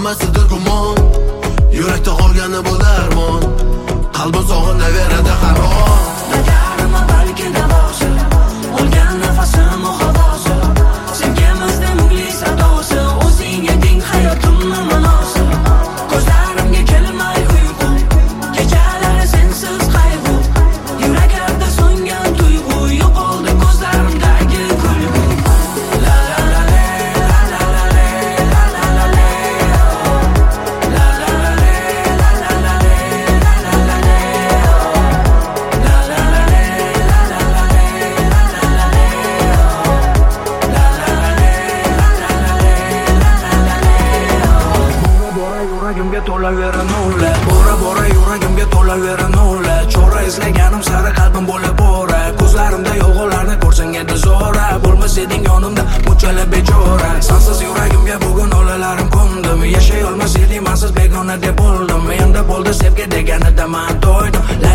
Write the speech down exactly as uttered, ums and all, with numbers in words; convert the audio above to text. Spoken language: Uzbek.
hammasidir gumon. Yurakda qolgani bu darmon, qalbim sog'inaveradi har on. Nagarima balki davosi, olgan nafasim u havosi. Senga mazda mungli sadosi, o'zingga deng hayotimni ma'nosi. Ko'zlarimga kelmay uyqu, kechalari sensiz qayg'u. Yuraklarda so'ngan tuyg'u, yo'qoldi ko'zlarimdagi kulgu. La la la la la la la la la la la. La la la la la la la la la la la. La la la la la la la la la la. La la la la la la la la la. Bora bora yuragimga to'lavera nulla, bora bora yuragimga to'lavera nulla. Chora izlaganim sari qalbim bo'lib bora. Ko'zlarimda yolg'onlarni ko'rsang edi zo'ra. Bo'lmas eding yonimda bunchalar bechora. Sensiz yuragimga bugun olalarim qo'ndim. Yashay olmas edim, sensiz begona deb bo'ldim. Menda bo'ldi sevgi deganida men to'ydim.